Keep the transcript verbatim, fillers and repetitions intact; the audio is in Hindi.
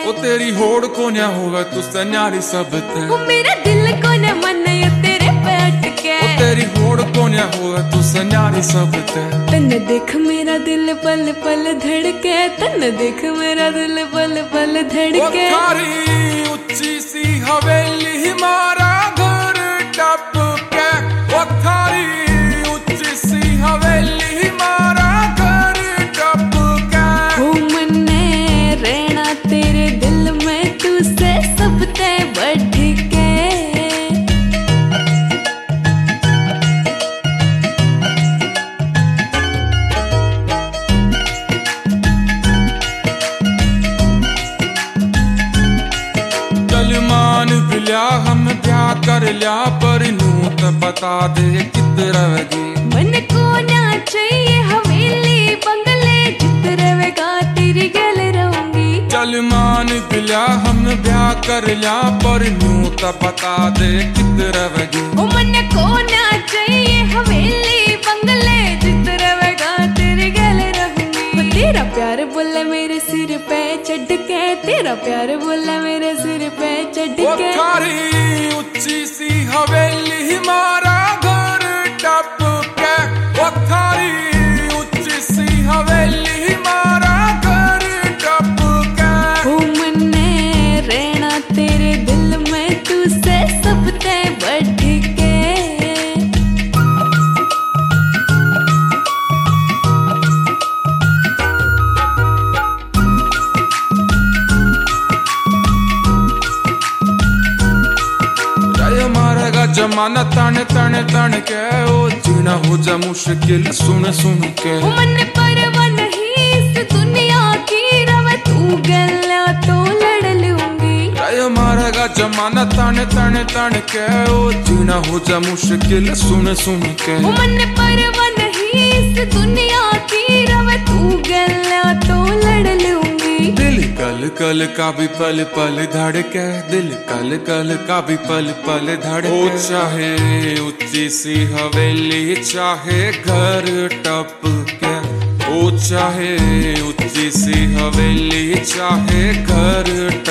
ओ तेरी होड़ को न होगा तुझसे न्यारी सब ते ओ मेरा दिल को न मन तेरे पे अटके ओ तेरी होड़ को न होगा तुझसे न्यारी सब ते तन देख मेरा दिल पल पल धड़के तन देख मेरा दिल पल पल धड़के ओ थारी ऊंची सी हवेली मारा घर टप के ओ थारी ऊंची सी हवेली मारा घर टप के हो मन्ने रहना तेरे दिल में तुझसे सब ते बढ़ के चल मान भी लिया हम ब्याह कर लिया पर नू तो बता दे कित रवेगी मन को ना चाहिए हवेली बंगले जित रहेगा तेरी गल रहूंगी चल मान भी लिया हम ब्याह कर लिया पर नू तो बता दे कित रवेगी ओ मन को ना चाहिए हवेली बंगले जित रहेगा तेरी गल रहूंगी ओ तेरा प्यार बोला मेरे सिर पे चढ़ के तेरा प्यार बोला मेरे सिर पे चढ़ ओ के थारी ऊंची सी हवेली मारा घर टप के ओ थारी ऊंची सी हवेली मारा घर टप के ओ मन्ने रहना तेरे दिल में तुझसे सब ते बढ़ के जय मारेगा जमाना तन तन तन के ओ जीना हो जा मुश्किल सुन सुन के ओ मन परवाह नहीं इस दुनिया की रवे तू गल्ला तो लड़ लूंगी जय मारेगा जमाना तन तन तन के ओ जीना हो जा मुश्किल सुन सुन के ओ मन परवाह नहीं इस दुनिया की रवे तू गल्ला तो लड़ लूंगी दिल कल कल का भी पल पल धड़के दिल कल कल का भी पल पल धड़के ओ चाहे ऊंची सी हवेली चाहे घर टप के ओ चाहे ऊंची सी हवेली चाहे घर टप